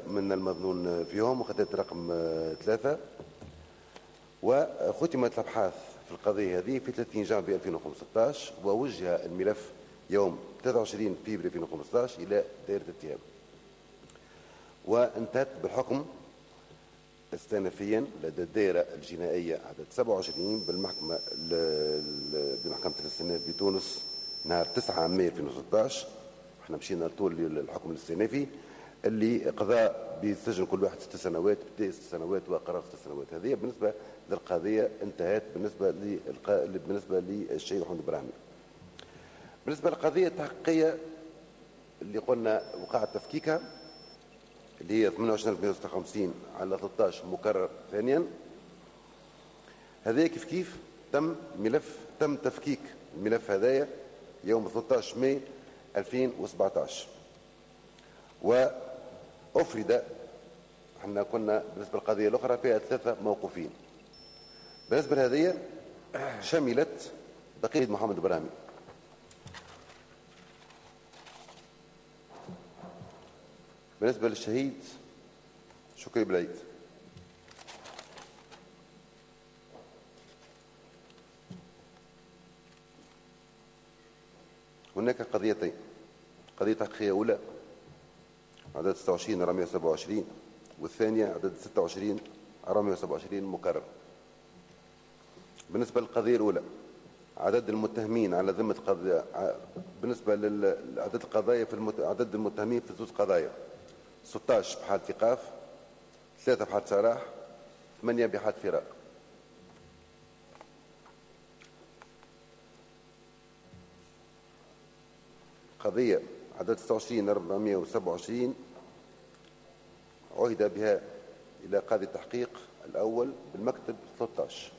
من المظنون فيهم، وخدت رقم 3. وختمت الأبحاث في القضية هذه في 30 جانفي 2015، ووجه الملف يوم 23 فبراير 2015 إلى دائرة الاتهام، وانتهت بالحكم استئنافيا لدى الدائرة الجنائية عدد 27 بمحكمة الاستئناف بتونس نهار 9 مايو 2016. احنا مشينا لطول الحكم الاستئنافي اللي قضى بسجن كل واحد 6 سنوات، ابتداء 6 سنوات وقرار 6 سنوات. هذه بالنسبة للقضية انتهت بالنسبة للشهيد محمد إبراهيمي. بالنسبة للقضية التحقيقية اللي قلنا وقع تفكيكها، اللي هي 28356 على 13 مكرر ثانيا، هذا كيف تم تفكيك الملف هذايا يوم 13 ماي 2017، وأفرد. احنا كنا بالنسبة للقضية الأخرى فيها 3 موقوفين. بالنسبة لهذه شملت بقية محمد إبراهيمي. بالنسبة للشهيد شكري بلعيد، هناك قضيتين: قضية تحقيقية أولى عدد 26/127، والثانية عدد 26/127 مكرر. بالنسبة للقضية الأولى عدد المتهمين على ذمة قضايا، بالنسبة لعدد القضايا عدد المتهمين في 3 قضايا: 16 بحالة إيقاف، 3 بحالة سراح، 8 بحالة فراق. قضية عدد 26/427 عهد بها إلى قاضي التحقيق الأول بالمكتب 13.